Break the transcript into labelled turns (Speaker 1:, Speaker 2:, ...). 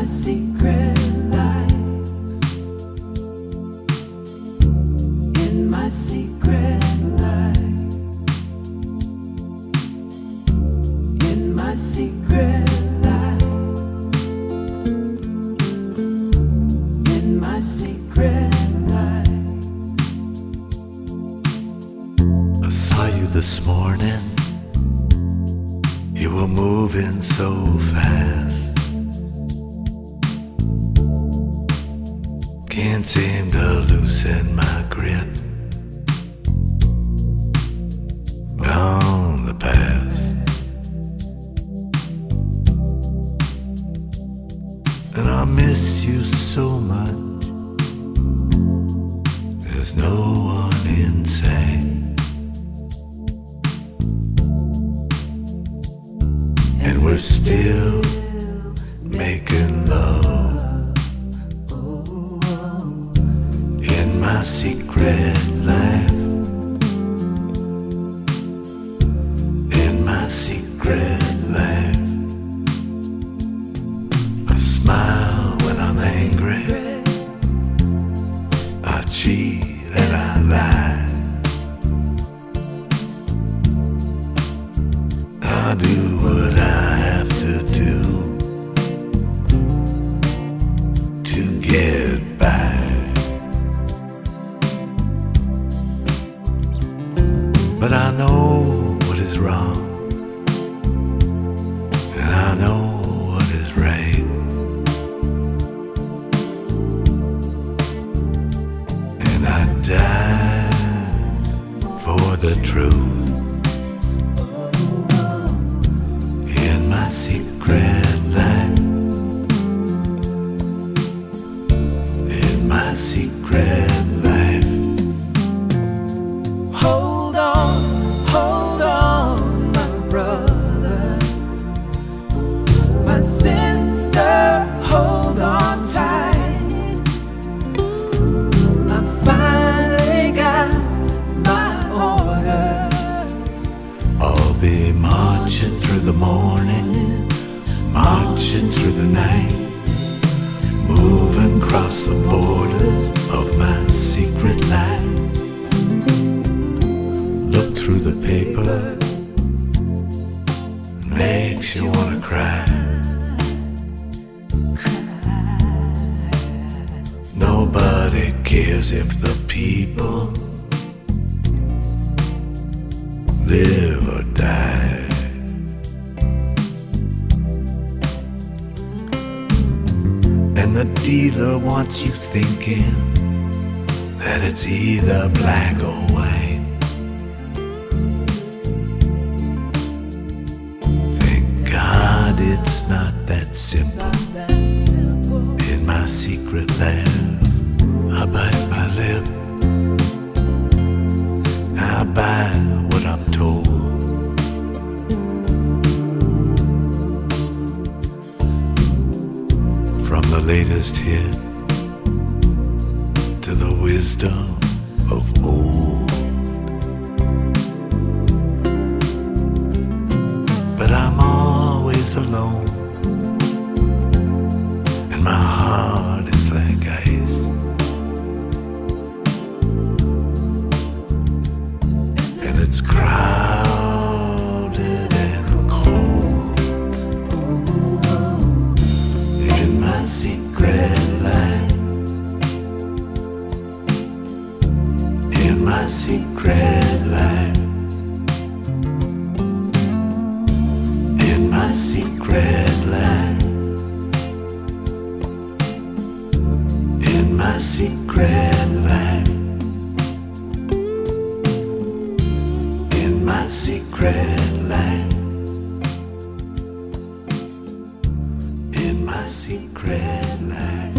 Speaker 1: my secret life, in my secret life, in my secret life, in my secret life.
Speaker 2: I saw you this morning. You were moving so fast. Can't seem to loosen my grip on the past. And I miss you so much. There's no one in sight. And we're still making love in my secret life, in my secret life. I smile when I'm angry, I cheat and I lie, I do what I have to do to get by. But I know what is wrong, and I know what is right, and I die for the truth. In my secret life, in my secret life.
Speaker 1: Hold on, my brother, my sister, hold on tight. I finally got my orders.
Speaker 2: I'll be marching through the morning, marching through the night, moving across the borders of my secret life. Look through the paper, makes you wanna cry. Nobody cares if the people live or die. And the dealer wants you thinking that it's either black or white. Thank God it's not that simple. In my secret life, I bite my lip, I buy what I'm told. From the latest hit to the wisdom of old. But I'm always alone, and my heart is like ice. And it's crowded and cold in my secret life, in my secret life, in my secret life, in my secret life, in my secret life, in my secret life.